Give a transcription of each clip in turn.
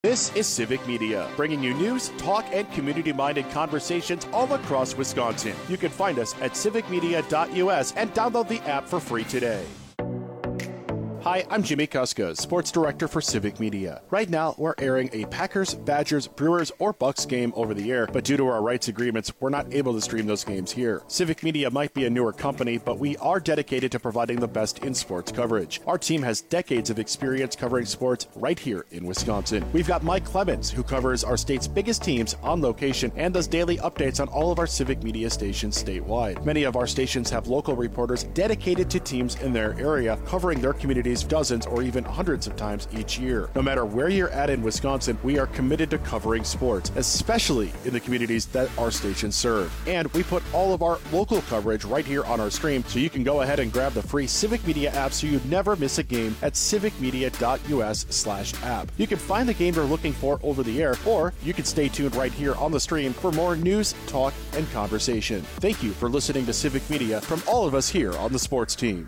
This is Civic Media, bringing you news, talk, and community-minded conversations all across Wisconsin. You can find us at civicmedia.us and download the app for free today. Hi, I'm Jimmy Kuska, Sports Director for Civic Media. Right now, we're airing a Packers, Badgers, Brewers, or Bucks game over the air, but due to our rights agreements, we're not able to stream those games here. Civic Media might be a newer company, but we are dedicated to providing the best in sports coverage. Our team has decades of experience covering sports right here in Wisconsin. We've got Mike Clemens, who covers our state's biggest teams on location and does daily updates on all of our Civic Media stations statewide. Many of our stations have local reporters dedicated to teams in their area, covering their communities dozens or even hundreds of times each year. No matter where you're at in Wisconsin, we are committed to covering sports, especially in the communities that our stations serve. And we put all of our local coverage right here on our stream, so you can go ahead and grab the free Civic Media app so you never miss a game at civicmedia.us/app. You can find the game you're looking for over the air, or you can stay tuned right here on the stream for more news, talk, and conversation. Thank you for listening to Civic Media from all of us here on the sports team.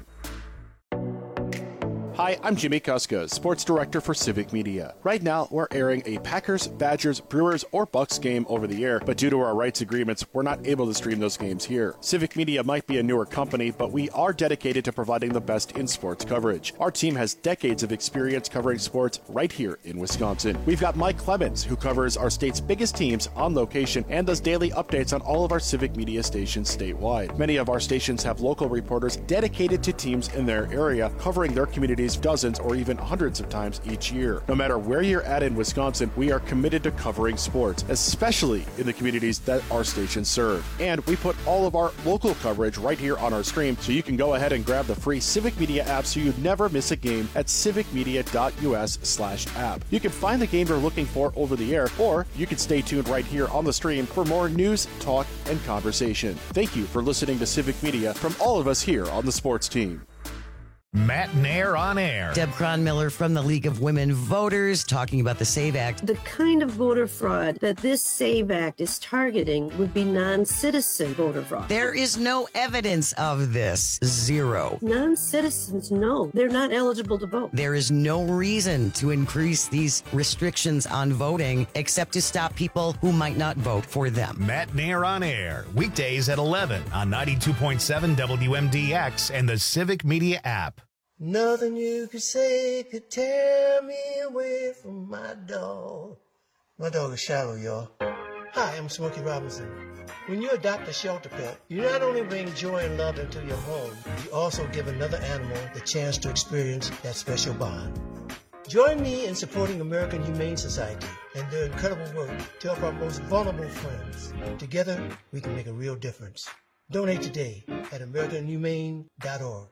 Hi, I'm Jimmy Kuska, Sports Director for Civic Media. Right now, we're airing a Packers, Badgers, Brewers, or Bucks game over the air, but due to our rights agreements, we're not able to stream those games here. Civic Media might be a newer company, but we are dedicated to providing the best in sports coverage. Our team has decades of experience covering sports right here in Wisconsin. We've got Mike Clemens, who covers our state's biggest teams on location and does daily updates on all of our Civic Media stations statewide. Many of our stations have local reporters dedicated to teams in their area, covering their communities dozens or even hundreds of times each year. No matter where you're at in Wisconsin, we are committed to covering sports, especially in the communities that our stations serve. And we put all of our local coverage right here on our stream, so you can go ahead and grab the free Civic Media app so you never miss a game at civicmedia.us/app. You can find the game you're looking for over the air, or you can stay tuned right here on the stream for more news, talk, and conversation. Thank you for listening to Civic Media from all of us here on the sports team. Matt Nair on air. Deb Cronmiller from the League of Women Voters talking about the SAVE Act. The kind of voter fraud that this SAVE Act is targeting would be non-citizen voter fraud. There is no evidence of this. Zero. Non-citizens, no. They're not eligible to vote. There is no reason to increase these restrictions on voting except to stop people who might not vote for them. Matt Nair on air. Weekdays at 11 on 92.7 WMDX and the Civic Media app. Nothing you could say could tear me away from my dog. My dog is Shiloh, y'all. Hi, I'm Smokey Robinson. When you adopt a shelter pet, you not only bring joy and love into your home, you also give another animal the chance to experience that special bond. Join me in supporting American Humane Society and their incredible work to help our most vulnerable friends. Together, we can make a real difference. Donate today at AmericanHumane.org.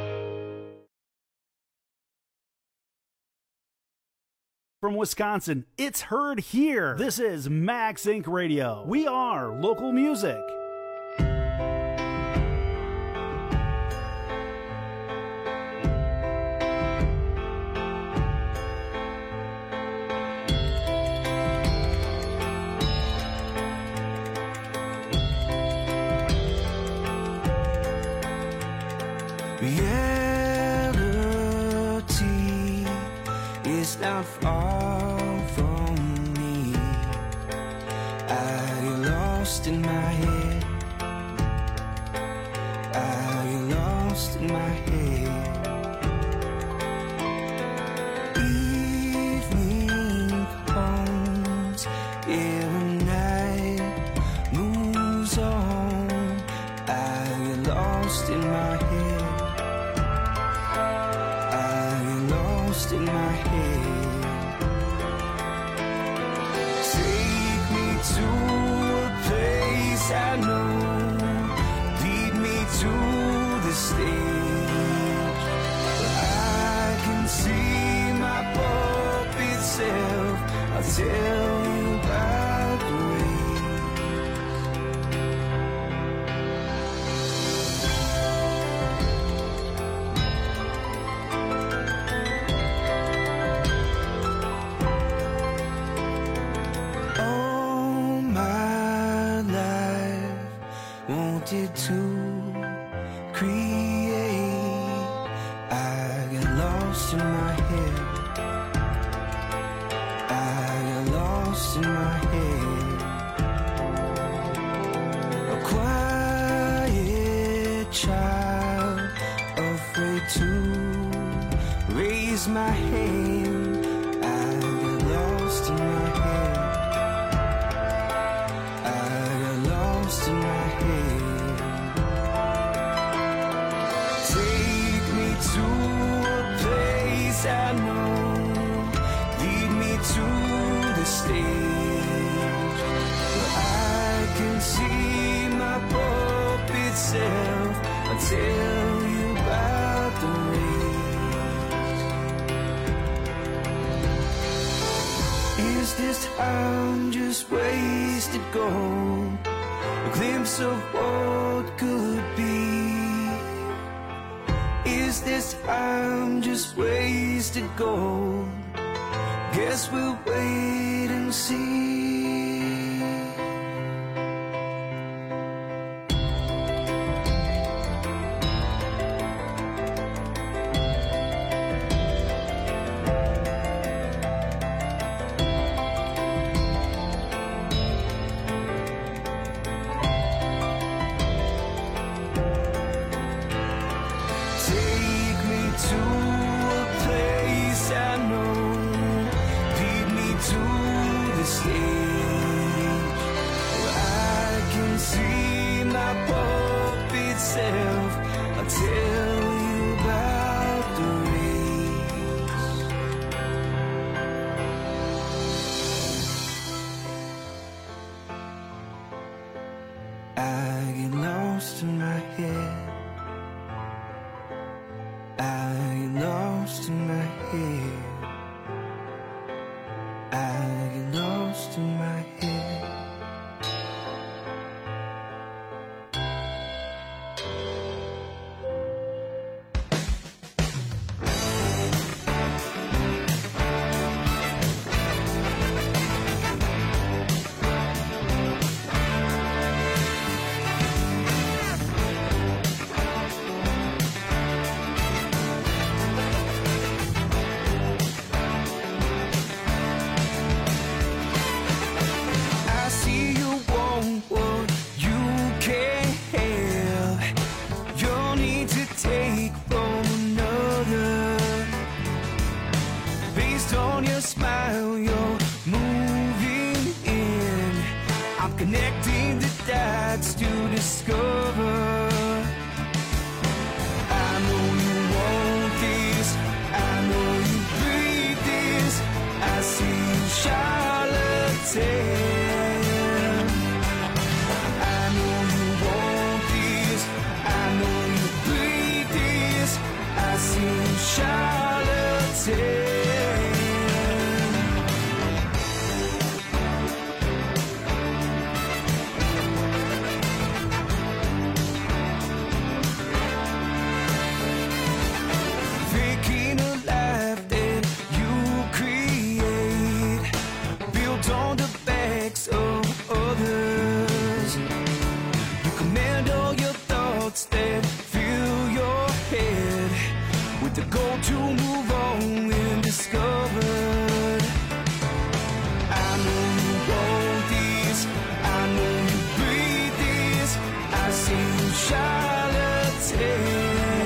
From Wisconsin, it's heard here. This is Max Inc. Radio. We are local music. Reality is not far from me. I get lost in my head. I get lost in my head. Evening comes, every night moves on. I get lost in my head. In my head, take me to a place I know, lead me to the stage where I can see my puppet self. I'll tell you about the wanted to create. I get lost in my head. I lost in my head. A quiet child, afraid to raise my hand. I got lost in my head. I got lost in my head. Take me to a place I know. Lead me to the stage where I can see my puppet self. I'll tell you about the race. Is this time just wasted gold? A glimpse of what could be. Is this time just wasted gold? Guess we'll wait and see. Take me to a place I know. Lead me to the stage where I can see my puppet self. I'll tell you about the race. I get lost in my head. I get lost in my head. I get lost in my head. I see you want what you can't have. You'll need to take from another. Based on your smile, you're moving in. I'm connecting the dots to discover. I know you want this. I know you breathe this. I see you, charlatan. I know you want this. I know you breathe this. I see you, charlatan. Faking a life that you create, built on the backs of others. You command all your thoughts that fill your head with the goal to move on when discovered. I know you want this. I know you breathe this. I see you, charlatan.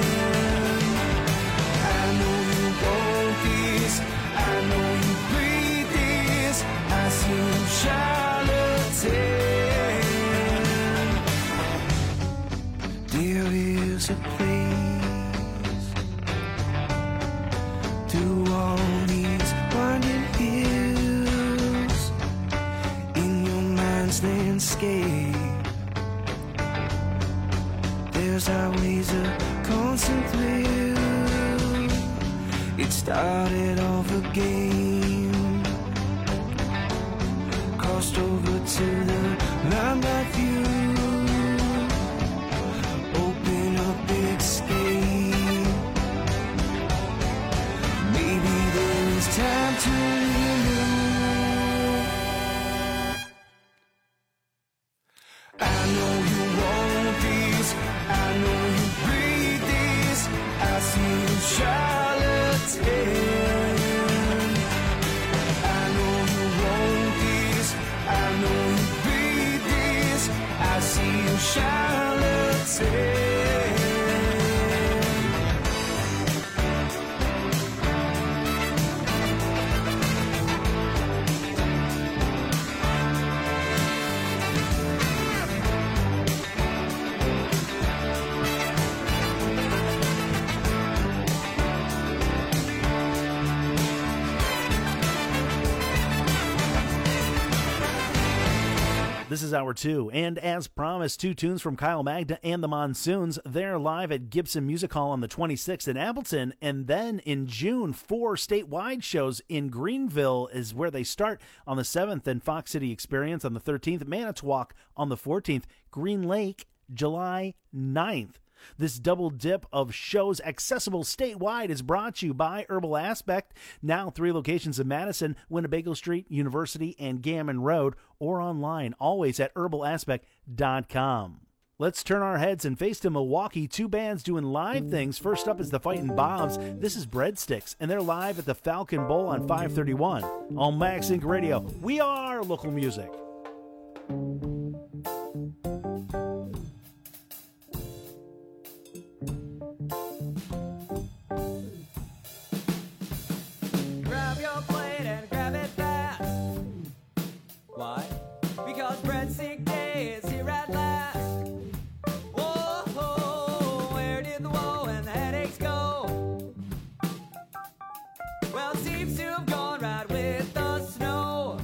I know you want this. I know you breathe this. I see you, charlatan. There is a place through all these winding hills in your mind's landscape. There's always a constant thrill. It started off a game, crossed over to the limelight view. Open up, escape. Maybe there is time to renew. I know you want this. I know you breathe this. I see you, charlatan. I know you want this. This is hour 2, and as promised, 2 tunes from Kyle Magda and the Monsoons. They're live at Gibson Music Hall on the 26th in Appleton, and then in June, 4 statewide shows in Greenville is where they start on the 7th, and Fox City Experience on the 13th, Manitowoc on the 14th, Green Lake July 9th. This double dip of shows accessible statewide is brought to you by Herbal Aspect. Now 3 locations in Madison, Winnebago Street, University, and Gammon Road, or online, always at herbalaspect.com. Let's turn our heads and face to Milwaukee. 2 bands doing live things. First up is the Fightin' Bobs. This is Breadsticks, and they're live at the Falcon Bowl on 531. On Max Inc. Radio, we are local music. Grab your plate and grab it fast. Why? Because Breadstick Day is here at last. Whoa, where did the woe and the headaches go? Well, it seems to have gone right with the snow.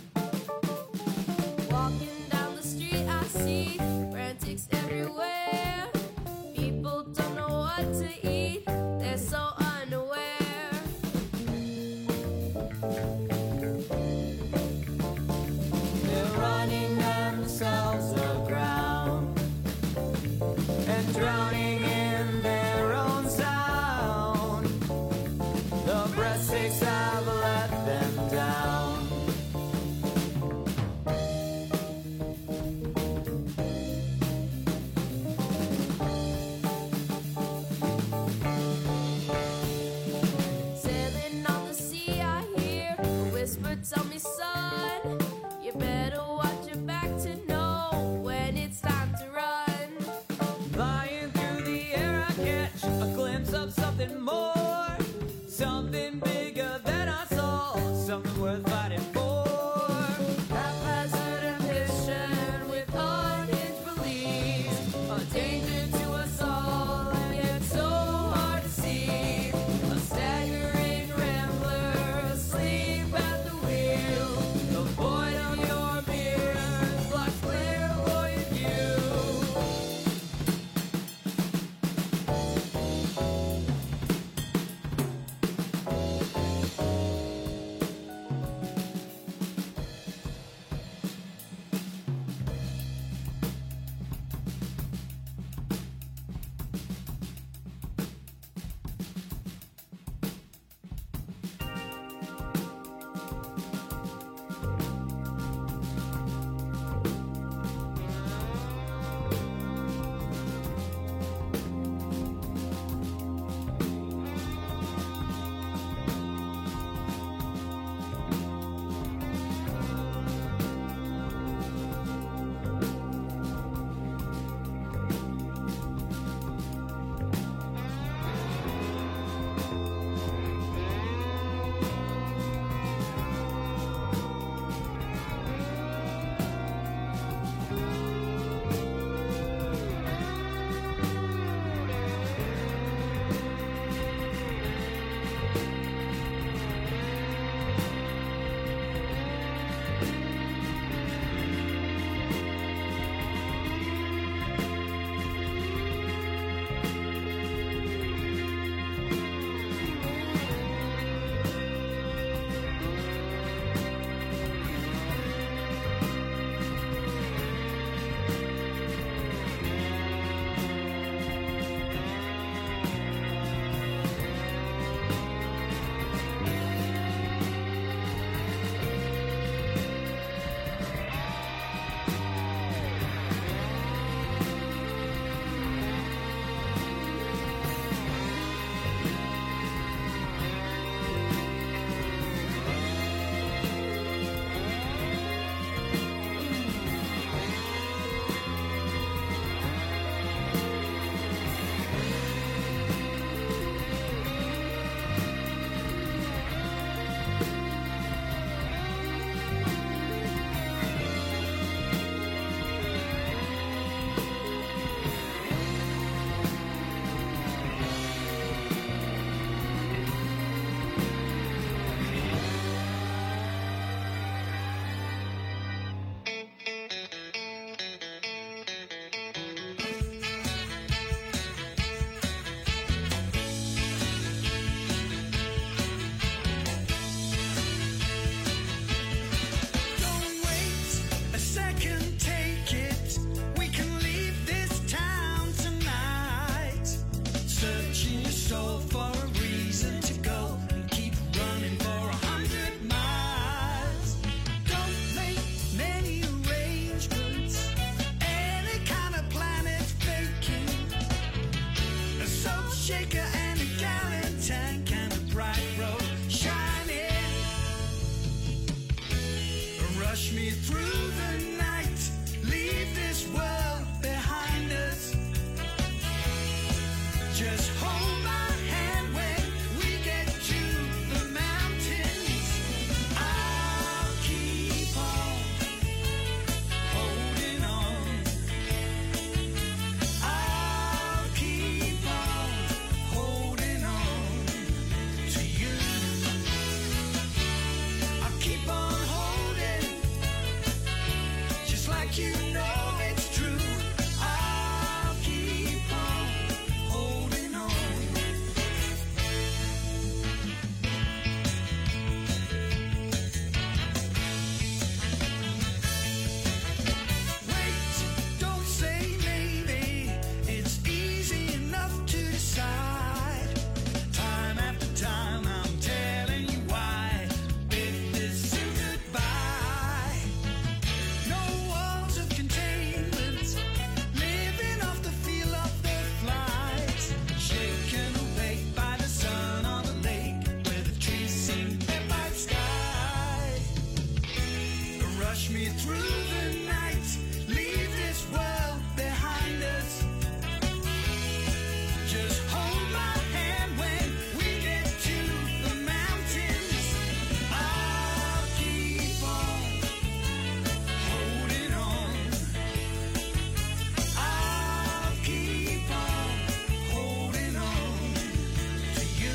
Walking down the street, I see frantics everywhere. People don't know what to eat, they're so unaware. They're running themselves aground and drowning in their own sound. The breadsticks have let them down. Sailing on the sea, I hear a whisper, tell me, son, you better watch your back to know when it's time to run. Flying through the air, I catch a glimpse of something more, something bigger than I saw, something worth fighting for. Haphazard ambition with unhinged beliefs, a danger to us all, and yet so hard to see. A staggering rambler asleep at the wheel, the void Rush me through the night, leave this world behind us. Just hold my hand when we get to the mountains. I'll keep on holding on. I'll keep on holding on to you. I'll keep on holding, just like you know it's true. I'll keep on holding on. Wait, don't say maybe. It's easy enough to decide. Time after time, I'm telling you why. Bid this goodbye. No walls of containment, living off the feel of the flies. Shaken awake by the sun on the lake, where the trees seem to by sky. Rush me through the night, leave this world behind us. Just hold my hand when we get to the mountains. I'll keep on holding on. I'll keep on holding on to you.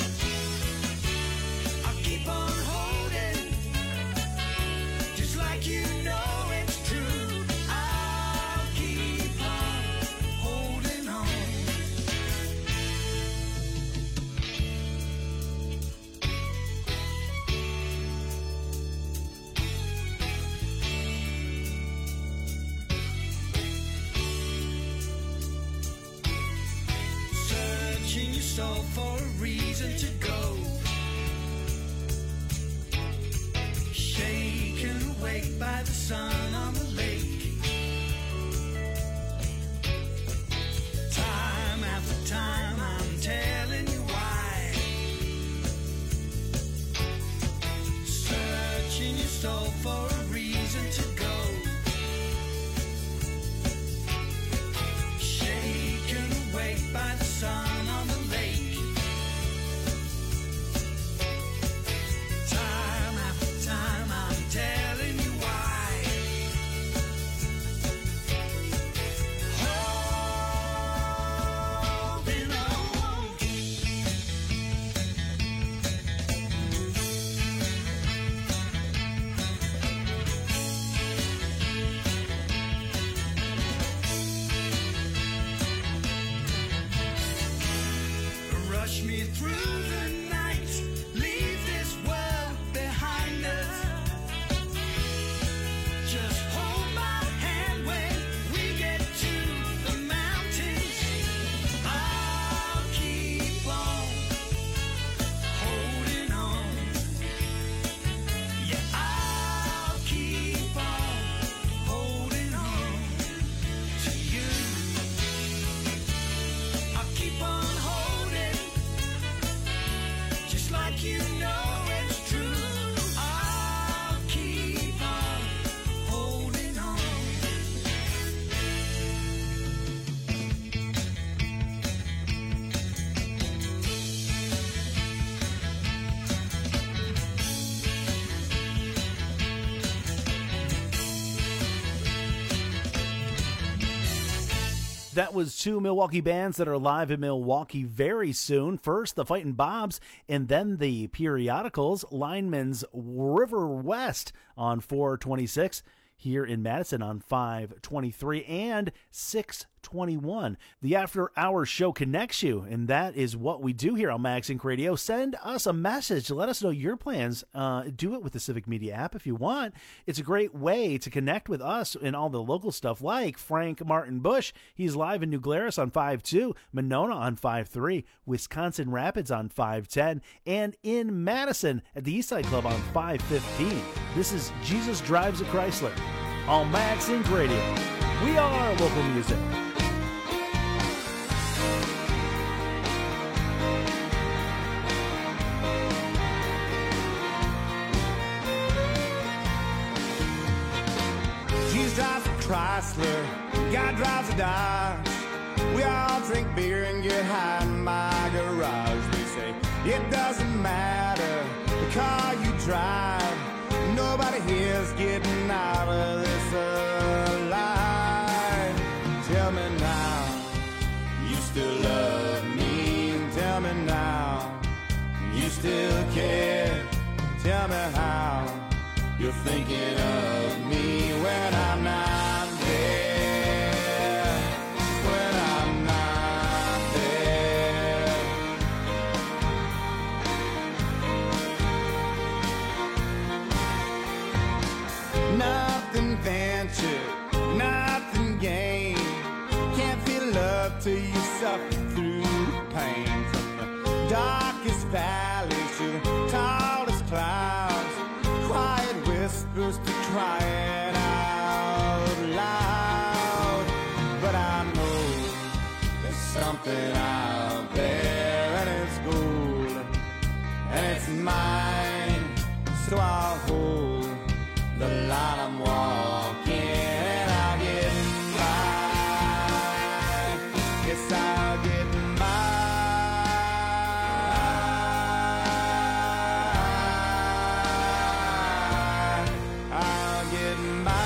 I'll keep on holding, just like you know it's true. I'll keep on holding on. Searching your soul for a reason to go. Shaken awake by the sun on the lake. Time after time, I'm telling you why. Searching your soul for a reason to go. Shaken awake by the sun on the lake. Time after time, I'm telling you why. Holding on. Rush me through the night, leave this world behind us. Just hold my hand when we get to the mountains. I'll keep on holding on. Yeah, I'll keep on holding on to you. I'll keep on holding, just like you know it's true. I'll keep on holding on. That was two Milwaukee bands that are live in Milwaukee very soon. First, the Fightin' Bobs, and then the Periodicals, Lineman's River West on 4/26, here in Madison on 5/23 and 6/21. The After Hours Show connects you, and that is what we do here on Max Inc. Radio. Send us a message. Let us know your plans. Do it with the Civic Media app if you want. It's a great way to connect with us and all the local stuff, like Frank Martin Bush. He's live in New Glarus on 5/2, Monona on 5/3, Wisconsin Rapids on 5/10, and in Madison at the Eastside Club on 5/15. This is Jesus Drives a Chrysler on Max Inc. Radio. We are local music. Chrysler, guy drives a Dodge. We all drink beer and get high in my garage. They say it doesn't matter the car you drive. Nobody here's getting out of this alive. Tell me now, you still love me. Tell me now, you still care. Tell me how you're thinking of me when I'm not there. When I'm not there. Nothing ventured, nothing gained. Can't feel love till you suffer through the pain. From the darkest valleys to the tallest clouds, quiet whispers to crying out loud. But I know there's something out there, and it's gold, and it's mine. So I'll hold the line I'm walking, and I'll get mine. Yes, I'll get mine. I'll get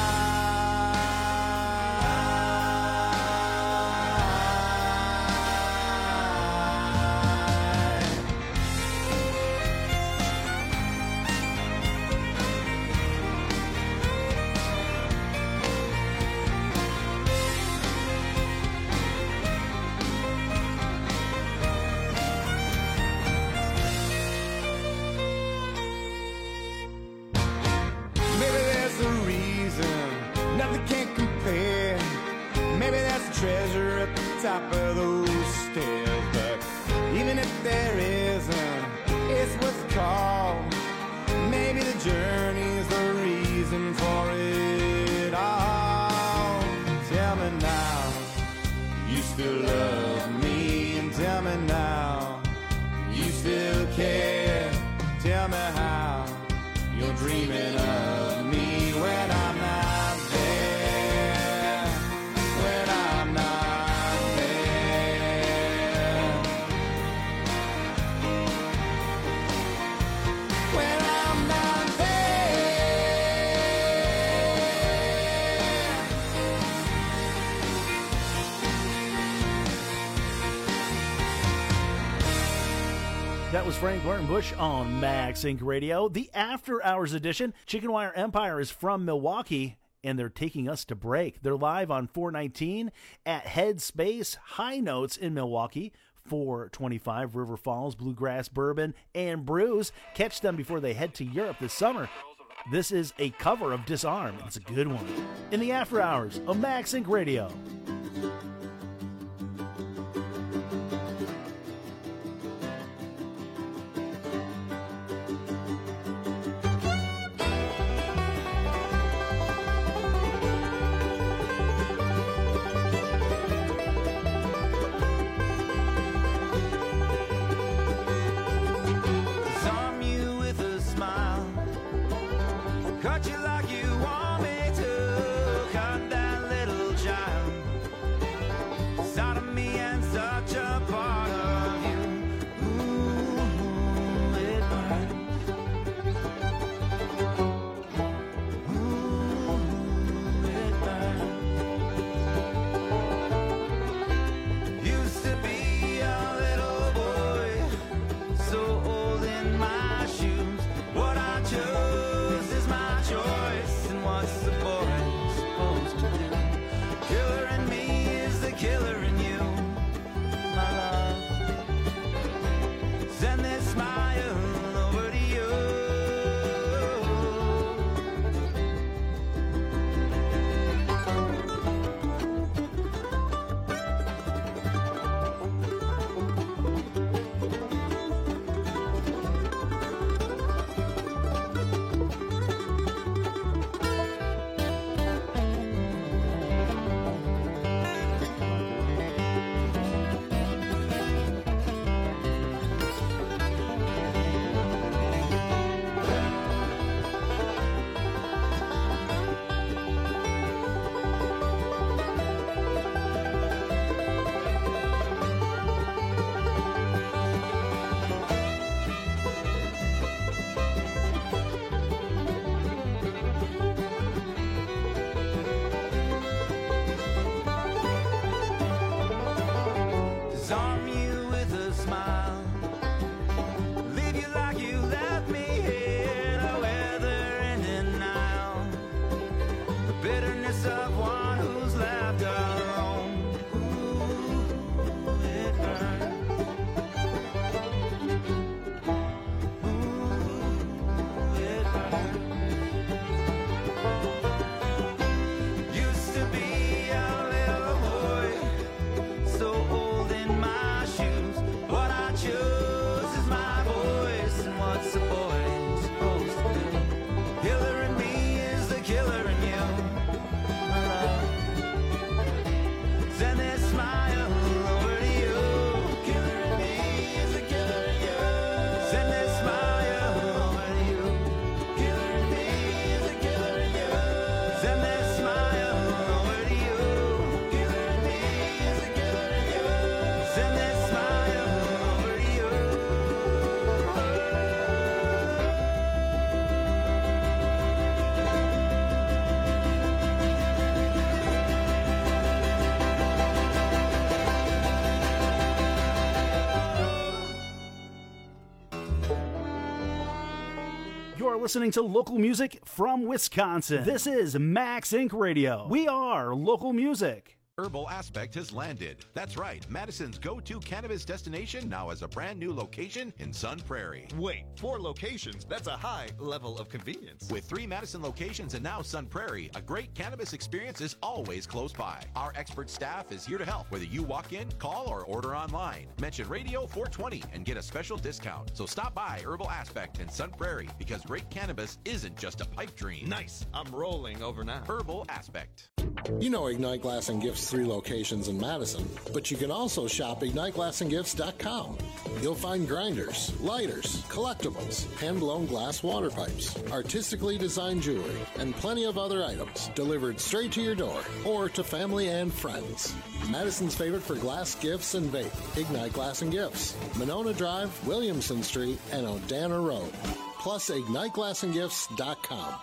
Maybe there's a reason, nothing can compare. Maybe there's a treasure at the top of those stairs. But even if there isn't, it's worth the call. Maybe the journey's the reason for it all. Tell me now, you still love me. And tell me now, you still care. Tell me how you're dreaming of me when I'm not there. When I'm not there. When I'm not That was Frank Martin Bush on Max Inc. Radio. The After Hours edition. Chicken Wire Empire is from Milwaukee, and they're taking us to break. They're live on 419 at Headspace High Notes in Milwaukee. 425 River Falls, Bluegrass, Bourbon, and Brews. Catch them before they head to Europe this summer. This is a cover of Disarm. It's a good one. In the After Hours of Max Inc. Radio. Disarm you with a smile, cut you like you want me to, cut that little child listening to local music from Wisconsin. This is Max Inc. Radio. We are local music. Herbal Aspect has landed. That's right. Madison's go-to cannabis destination now has a brand new location in Sun Prairie. Wait, 4 locations? That's a high level of convenience. With 3 Madison locations and now Sun Prairie, a great cannabis experience is always close by. Our expert staff is here to help, whether you walk in, call, or order online. Mention Radio 420 and get a special discount. So stop by Herbal Aspect in Sun Prairie, because great cannabis isn't just a pipe dream. Nice. I'm rolling over now. Herbal Aspect. You know Ignite Glass and Gifts 3 locations in Madison, but you can also shop IgniteGlassandGifts.com. You'll find grinders, lighters, collectibles, hand-blown glass water pipes, artistically designed jewelry, and plenty of other items delivered straight to your door or to family and friends. Madison's favorite for glass gifts and vape, Ignite Glass and Gifts, Monona Drive, Williamson Street, and Odana Road. Plus IgniteGlassandGifts.com.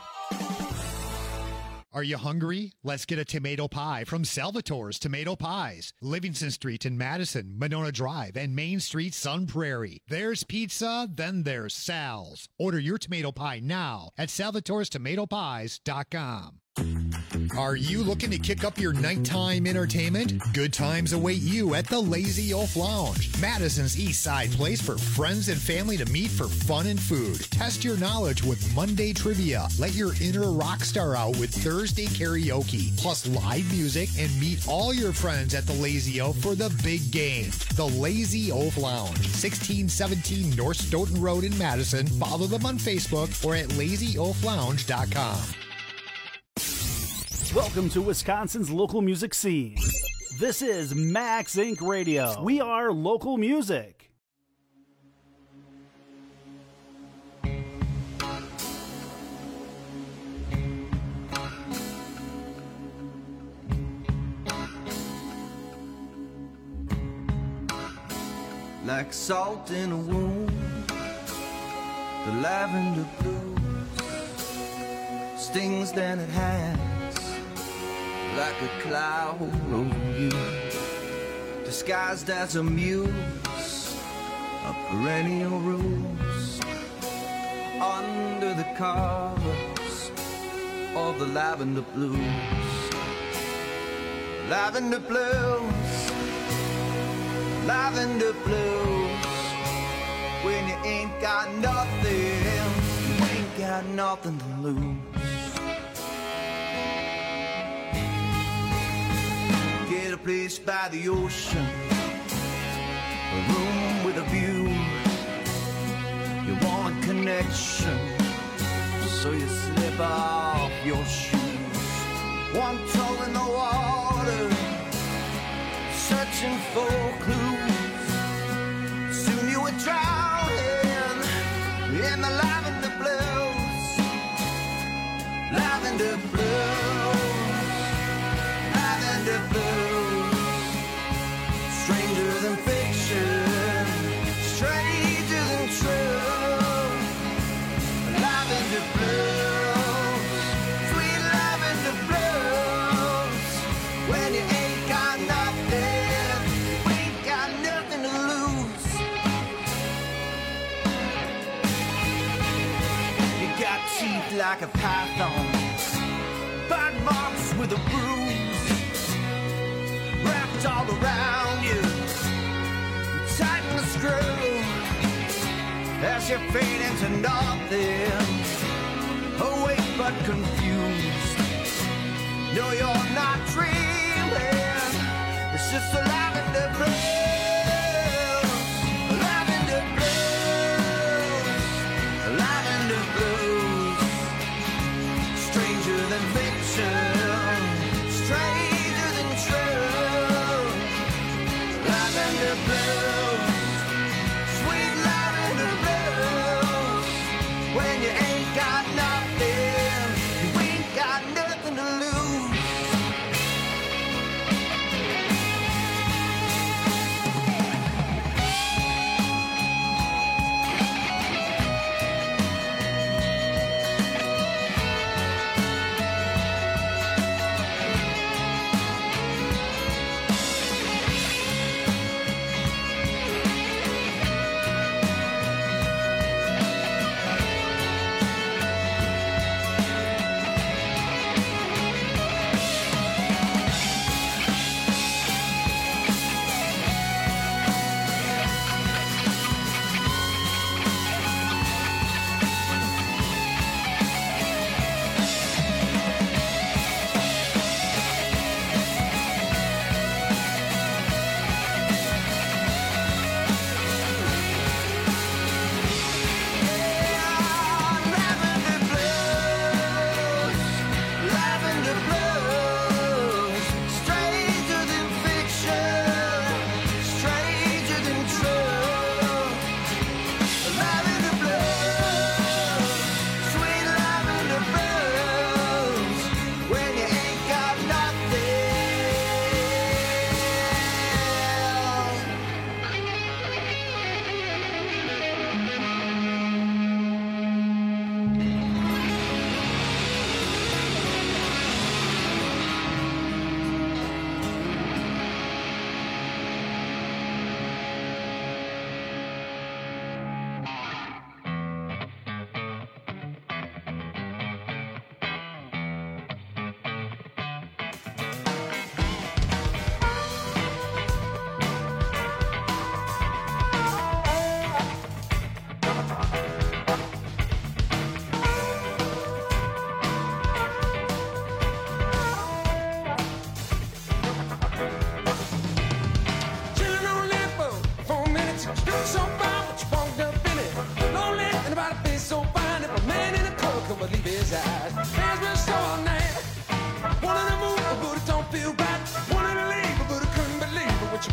Are you hungry? Let's get a tomato pie from Salvatore's Tomato Pies. Livingston Street in Madison, Monona Drive, and Main Street, Sun Prairie. There's pizza, then there's Sal's. Order your tomato pie now at salvatorestomatopies.com. Are you looking to kick up your nighttime entertainment? Good times await you at the Lazy Oaf Lounge, Madison's East Side place for friends and family to meet for fun and food. Test your knowledge with Monday trivia. Let your inner rock star out with Thursday karaoke, plus live music, and meet all your friends at the Lazy Oaf for the big game. The Lazy Oaf Lounge, 1617 North Stoughton Road in Madison. Follow them on Facebook or at lazyoaflounge.com. Welcome to Wisconsin's local music scene. This is Max Inc. Radio. We are local music. Like salt in a wound, the lavender blues stings than it has, like a cloud over you, disguised as a muse of perennial rose, under the covers of the lavender blues. Lavender blues, lavender blues. When you ain't got nothing, you ain't got nothing to lose. Get a place by the ocean, a room with a view. You want a connection, so you slip off your shoes. One toe in the water, searching for clues. Soon you were drowning in the lavender blues. Lavender blues, lavender blues. Stranger than fiction, stranger than true. Lavender blues, sweet lavender blues. When you ain't got nothing, we ain't got nothing to lose. You got teeth like a python, bite marks with a bruise, wrapped all around you. You tighten the screw as you fade into nothing, awake but confused. No, you're not dreaming, it's just a lavender blues. Lavender blues, lavender blues. Stranger than fiction, stranger than true. Lavender blues, sweet lavender blues. When you ain't got nothing, you ain't got nothing to lose.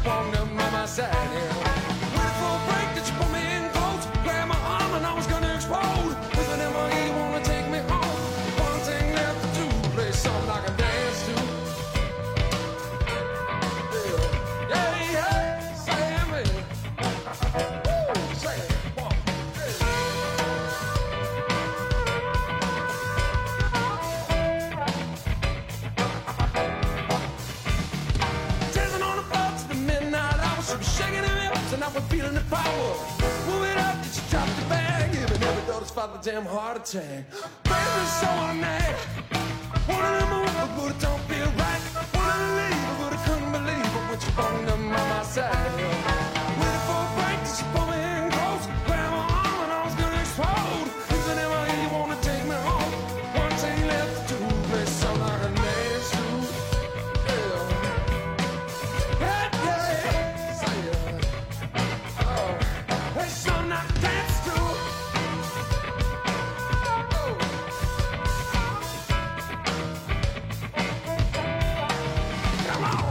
walked down by my side, yeah. Waited for a break that you put me in close. Grabbed my arm and I was gonna explode. Living in my ear, wanna take me home. One thing left to do, play something I can dance to. Yeah, yeah, say me. Woo, say it. And I was feeling the power. Move it up, get you drop the bag. Even every daughter's father damn heart attack. Baby, so I'm mad. Wanted to move, but it don't feel right. Wanted to leave, but I couldn't believe it when you walked down by my side. Waited for a break, till she pulled me in close. Grabbed my arm and I was gonna explode. Even in my ear, you wanna take me home. One thing left to do, play something like a dance to. Yeah, yeah, say it. There's something I can dance to. Come on.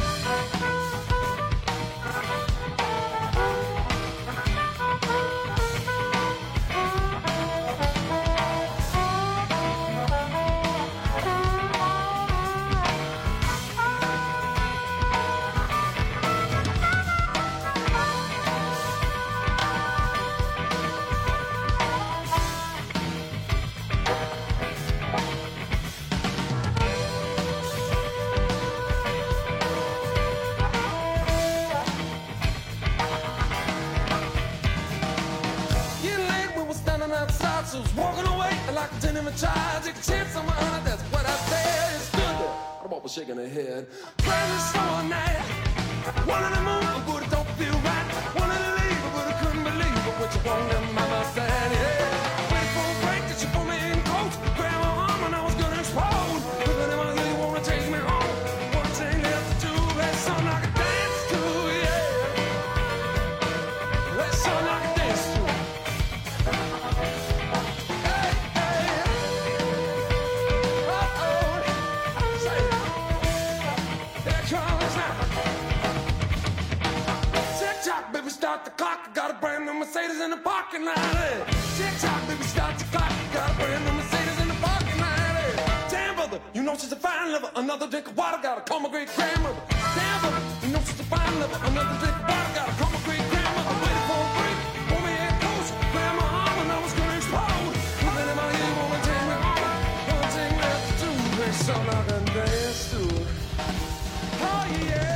So I was walking away like a 10 in my child. Take a chance on my honor, that's what I said. It stood there, I'm almost shaking her head. Praying so night. Wanted to move, but it don't feel right. Wanted to leave, but I couldn't believe it when you walked down by my side. Yeah. Wait for a break that you put me in close. Grabbed my arm and I was gonna explode. Looking in my ear, you wanna take me home. One thing left to do, that's something I can dance to, yeah. That's something I can dance to. Baby, start the clock. I got a brand new Mercedes in the parking lot. Tick-tock, baby, start the clock. I got a brand new Mercedes in the parking lot. Damn, brother, you know she's a fine lover. Another drink of water, gotta call my great grandmother. Damn, brother, you know she's a fine lover. Another drink of water, gotta call my great grandmother. Waited for a break, pull me in close. Grabbed my arm and I was gonna explode. Looking in my ear, wanna take me home. One thing left to do, there's something I can dance to. Oh, yeah.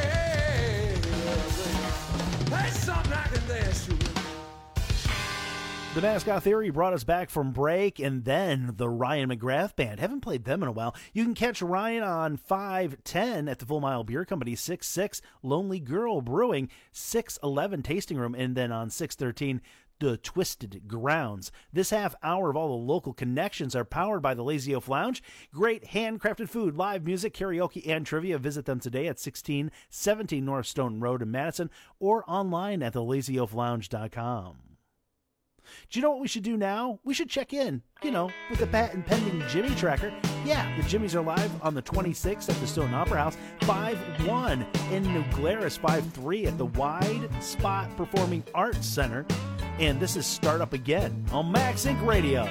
The Mascot Theory brought us back from break, and then the Ryan McGrath Band. Haven't played them in a while. You can catch Ryan on 510 at the Full Mile Beer Company, 6-6 Lonely Girl Brewing, 611 Tasting Room, and then on 613 the Twisted Grounds. This half hour of all the local connections are powered by the Lazy Oaf Lounge. Great handcrafted food, live music, karaoke, and trivia. Visit them today at 1617 North Stone Road in Madison or online at thelazy-oaf-lounge.com. Do you know what we should do now? We should check in, with the patent pending Jimmy Tracker. Yeah, the Jimmys are live on the 26th at the Stone Opera House, 5-1 in New Glarus, 5-3 at the Wide Spot Performing Arts Center. And this is Start Up Again on Max Inc. Radio.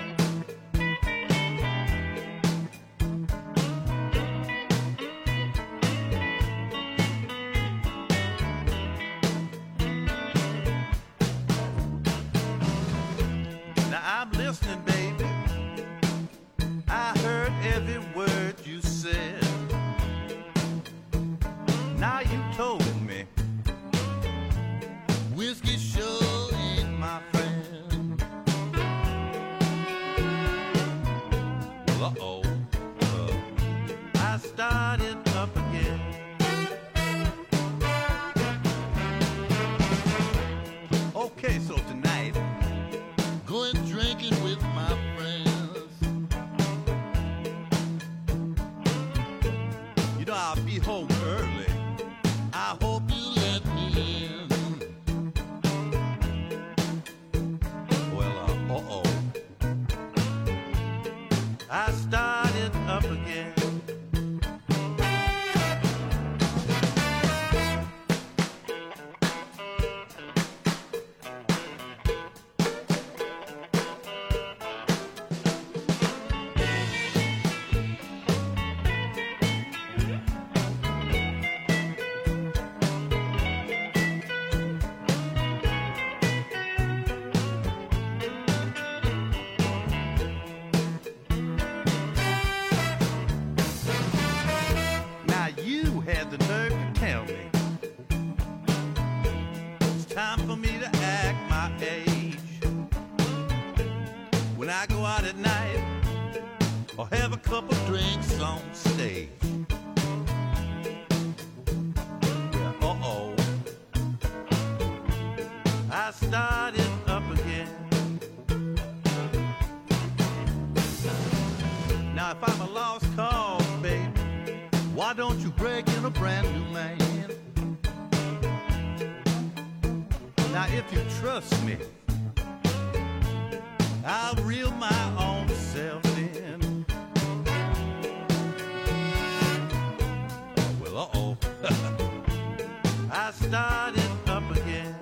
I'm listening, baby. I heard every word you said. Now you told me whiskey sure ain't my friend. Well, uh-oh. I started up again. Okay, so tonight going drinking with my friends. I'll be home early. I hope you let me in. Well, uh-oh. I started up again. couple drinks on stage. Well, I started up again. Now if I'm a lost cause, baby, why don't you break in a brand new man? Now if you trust me, I'll reel my own self in. Well, I started up again.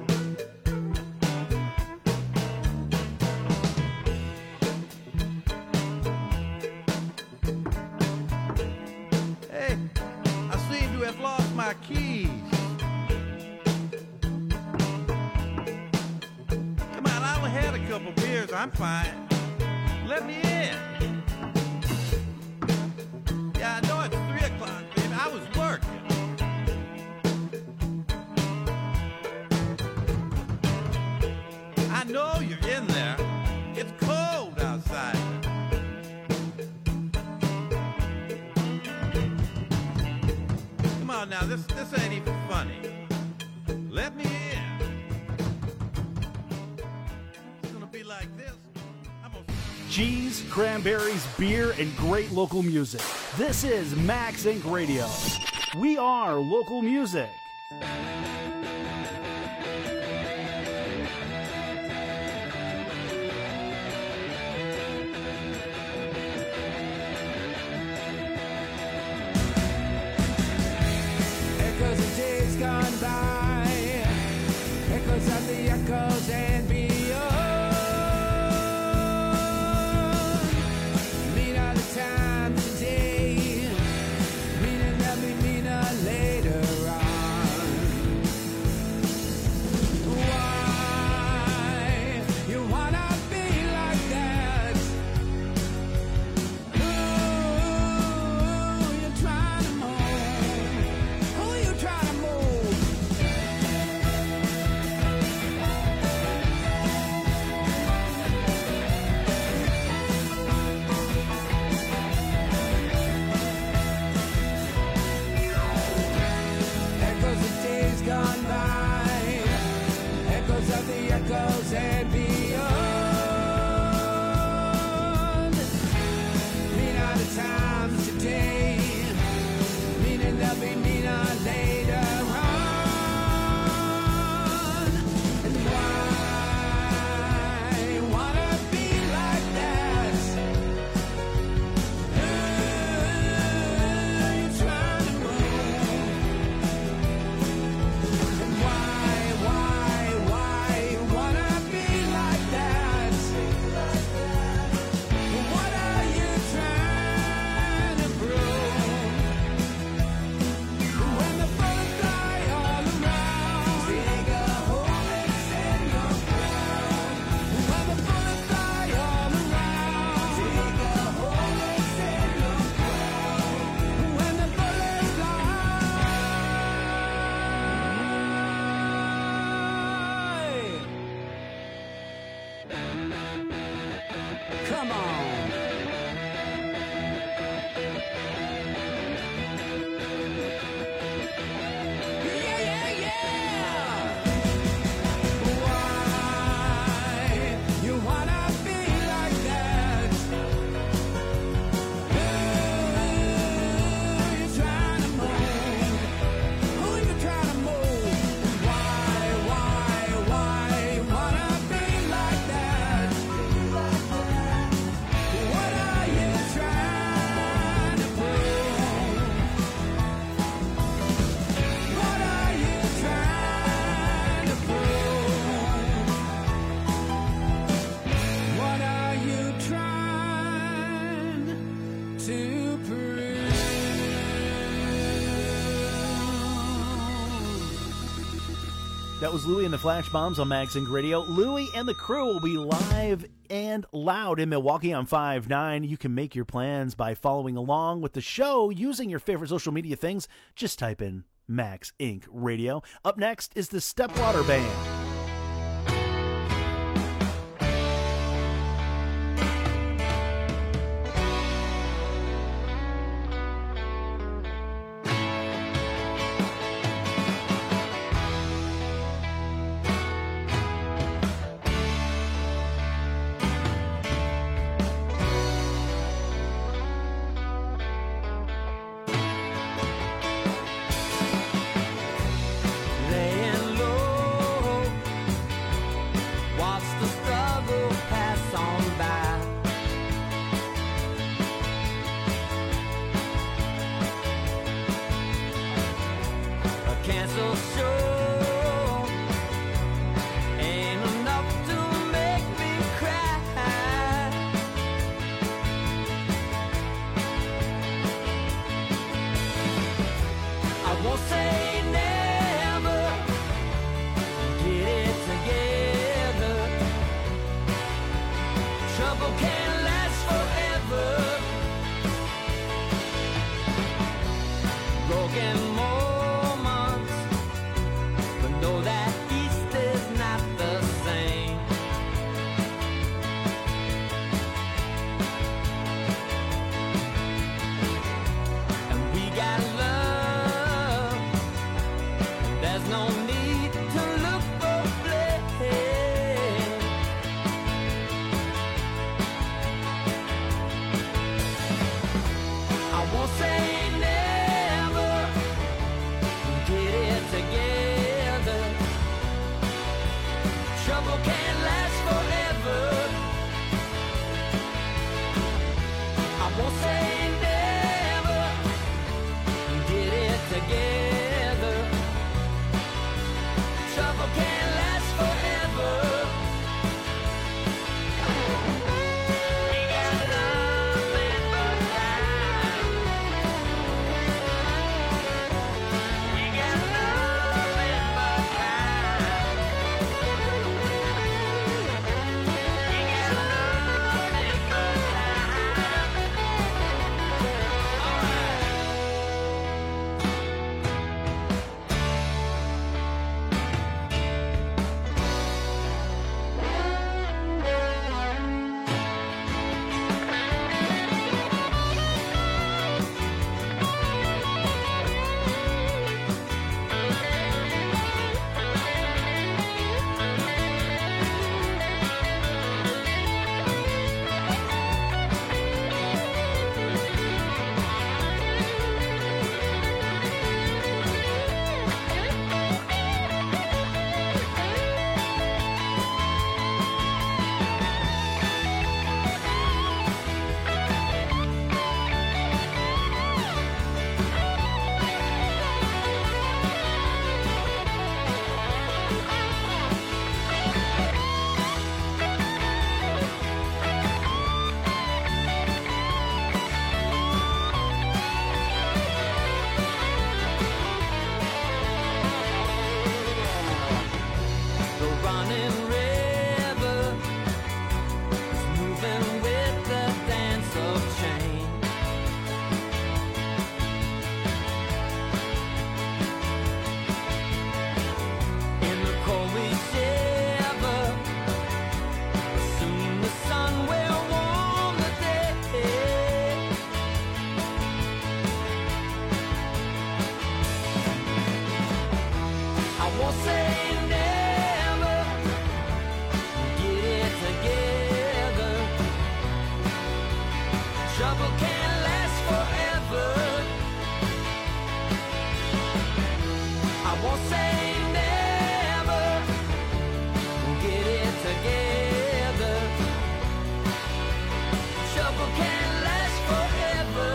Hey, I seem to have lost my keys. Come on, I only had a couple beers. I'm fine. Let me in. Yeah, I know it's 3 o'clock, baby. I was working. I know you're in there. It's cold outside. Come on now, this ain't even funny. Let me in. It's gonna be like this. Cheese, cranberries, beer, and great local music. This is Max Inc. Radio. We are local music. Echoes of days gone by, echoes of the echoes and beyond. Mean all the time today, meaning they'll be meaner later on. Why you wanna be like that? Who you trying to move? Who you trying to move? Echoes of days gone by, echoes of the echoes and beyond. Mean all the times today, meaning they'll be meaner later on. And why you wanna be like that? Who you trying to move? And why you wanna be like that? What are you trying to prove? When the bullets fly all around, dig a hole and send your ground. When the bullets fly all around, dig a hole and send your ground. When the bullets fly. Come on. Why you wanna be like that? Who you trying to move? Who you trying to move? Why you wanna be like that? What are you trying to prove? What are you trying to prove? What are you trying to prove? That was Louie and the Flash Bombs on Max Inc. Radio. Louie and the crew will be live and loud in Milwaukee on 5/9. You can make your plans by following along with the show using your favorite social media things. Just type in Max Inc. Radio. Up next is the Stepwater Band. little show ain't enough to make me cry. I won't say never, get it together. Trouble can't last forever. Broken moments, but know that East is not the same. And we got love, there's no need to look for blame. I won't say never, get it together. Trouble can't last forever. I won't say never, get it together. Trouble can't last forever. We got nothing but time. We got nothing but time. We got nothing but the running river is moving with the dance of change. In the cold we shiver, soon the sun will warm the day. I won't say never, get it together. Trouble can't last forever. I won't say never, get it together. Trouble can't last forever.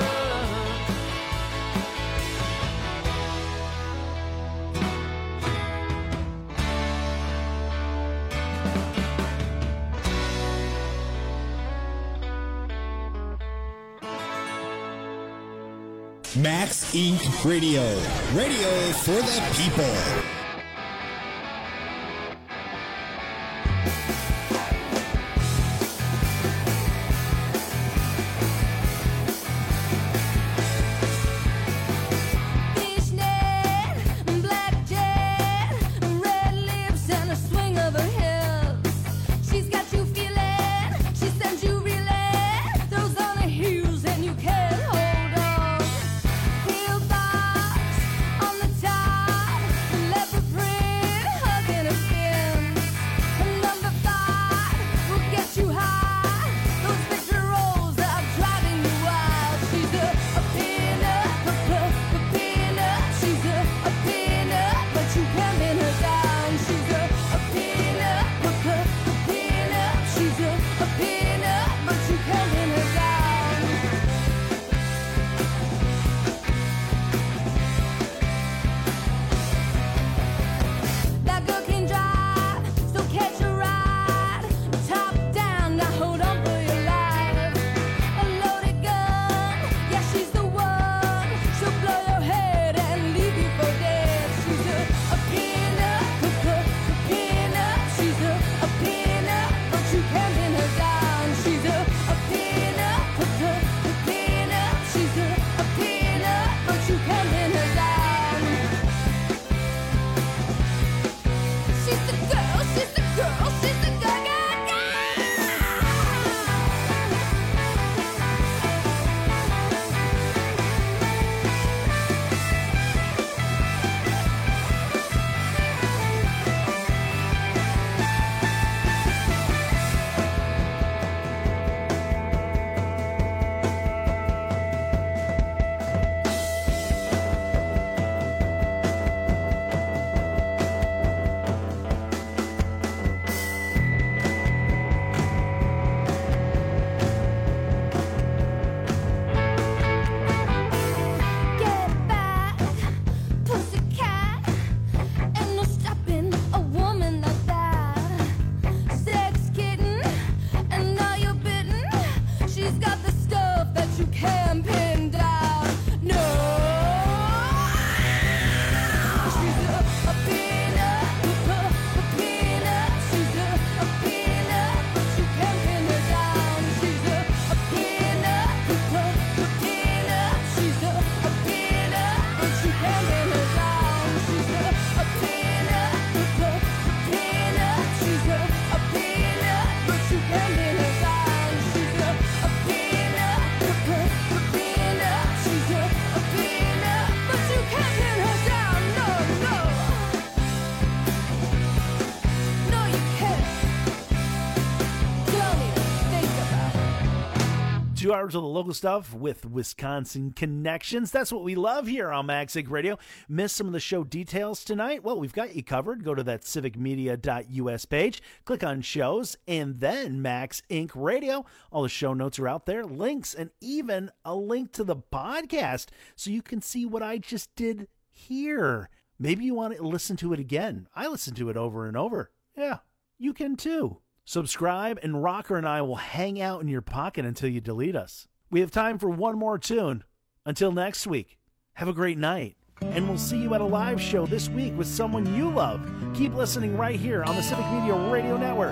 Max Inc. Radio. Radio for the people. Fishnet, blackjack, red lips and a swing of her hips. She's got you feeling, she sends you reeling. Throws on her heels and you can't hold on. Heel box on the top, 2 hours of the local stuff with Wisconsin connections. That's what we love here on MagSync Radio. Missed some of the show details tonight? Well, we've got you covered. Go to that civicmedia.us page, click on shows, and then Max Inc. Radio. All the show notes are out there, links, and even a link to the podcast so you can see what I just did here. Maybe you want to listen to it again. I listen to it over and over. Yeah, you can too. Subscribe, and Rocker and I will hang out in your pocket until you delete us. We have time for one more tune. Until next week, have a great night. And we'll see you at a live show this week with someone you love. Keep listening right here on the Civic Media Radio Network.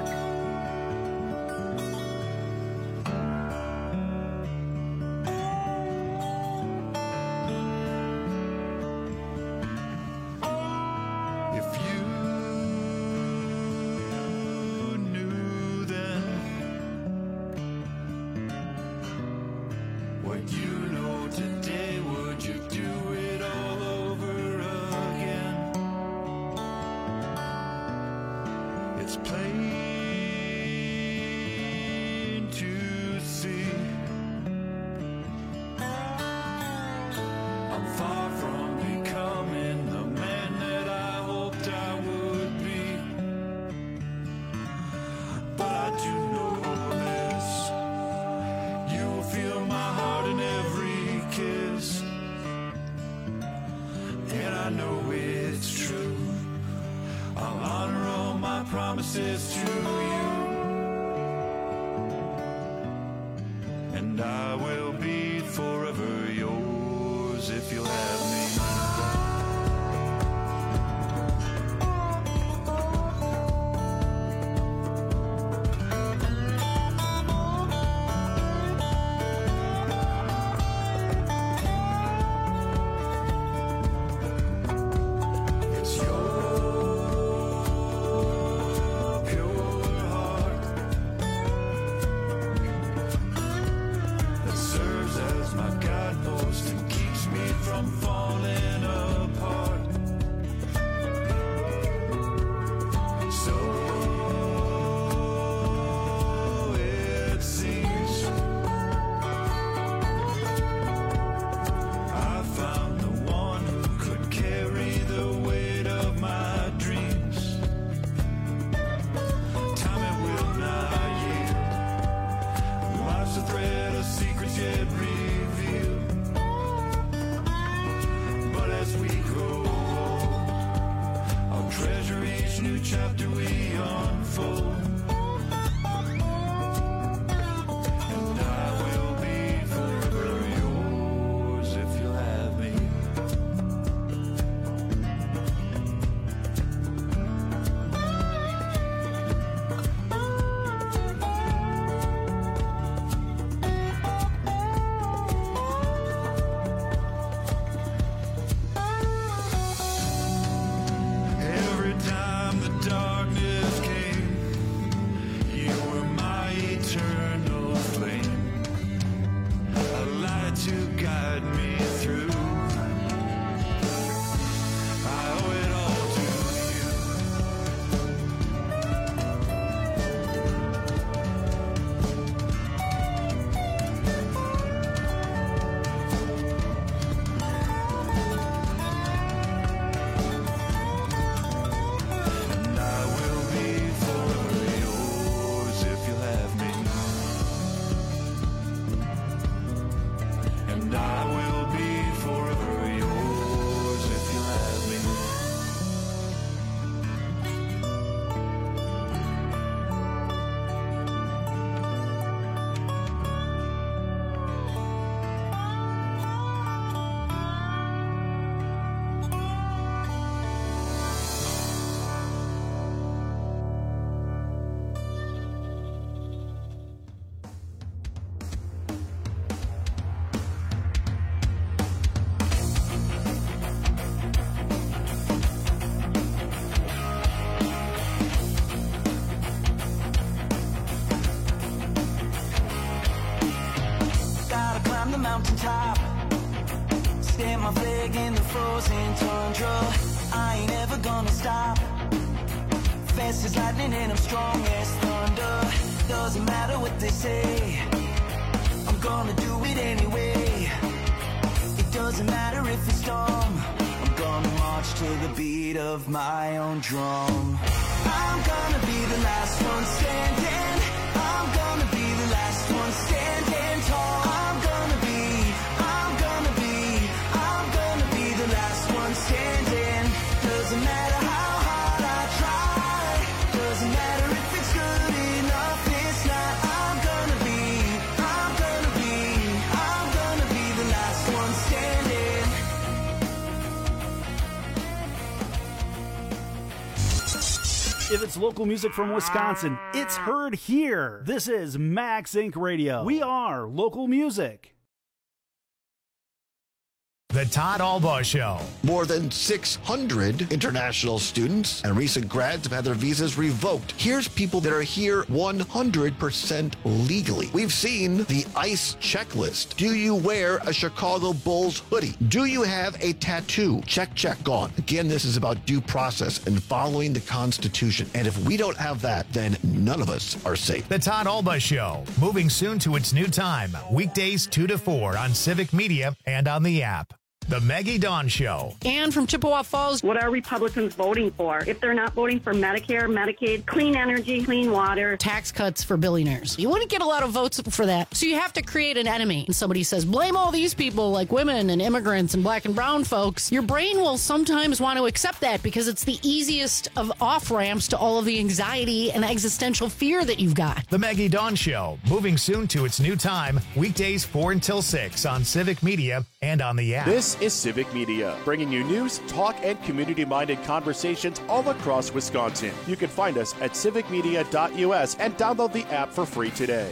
promises to you, and I will be forever yours if you'll have me. Mountaintop, stamp my flag in the frozen tundra. I ain't ever gonna stop. Fast as lightning and I'm strong as thunder. Doesn't matter what they say, I'm gonna do it anyway. It doesn't matter if it's dumb. I'm gonna march to the beat of my own drum. I'm gonna be the last one standing. I'm gonna be the last one standing tall. I'm gonna be the last one standing. Doesn't matter how hard I try. Doesn't matter if it's good enough. It's not. I'm gonna be the last one standing. If it's local music from Wisconsin, it's heard here. This is Max Inc. Radio. We are local music. The Todd Albaugh Show. More than 600 international students and recent grads have had their visas revoked. Here's people that are here 100% legally. We've seen the ICE checklist. Do you wear a Chicago Bulls hoodie? Do you have a tattoo? Check, check, gone. Again, this is about due process and following the Constitution. And if we don't have that, then none of us are safe. The Todd Albaugh Show. Moving soon to its new time. Weekdays 2 to 4 on Civic Media and on the app. The Maggie Dawn Show. Ann from Chippewa Falls. What are Republicans voting for? If they're not voting for Medicare, Medicaid, clean energy, clean water, tax cuts for billionaires. You wouldn't get a lot of votes for that. So you have to create an enemy. And somebody says, blame all these people like women and immigrants and black and brown folks. Your brain will sometimes want to accept that because it's the easiest of off-ramps to all of the anxiety and existential fear that you've got. The Maggie Dawn Show. Moving soon to its new time. Weekdays 4 until 6 on Civic Media and on the app. This is Civic Media, bringing you news, talk, and community-minded conversations all across Wisconsin. You can find us at civicmedia.us and download the app for free today.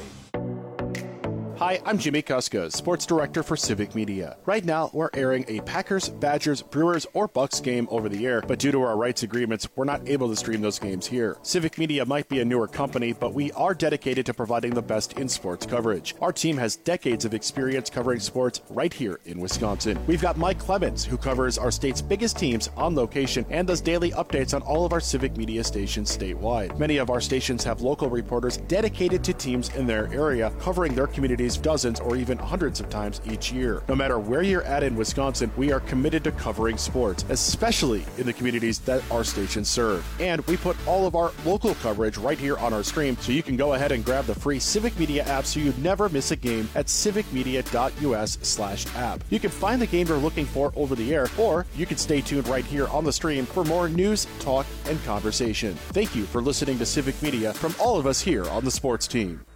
Hi, I'm Jimmy Kuska, Sports Director for Civic Media. Right now, we're airing a Packers, Badgers, Brewers, or Bucks game over the air, but due to our rights agreements, we're not able to stream those games here. Civic Media might be a newer company, but we are dedicated to providing the best in sports coverage. Our team has decades of experience covering sports right here in Wisconsin. We've got Mike Clemens, who covers our state's biggest teams on location and does daily updates on all of our Civic Media stations statewide. Many of our stations have local reporters dedicated to teams in their area, covering their communities dozens or even hundreds of times each year. No matter where you're at in Wisconsin, we are committed to covering sports, especially in the communities that our stations serve. And we put all of our local coverage right here on our stream, so you can go ahead and grab the free Civic Media app so you never miss a game at civicmedia.us/app. You can find the game you're looking for over the air, or you can stay tuned right here on the stream for more news, talk, and conversation. Thank you for listening to Civic Media from all of us here on the sports team.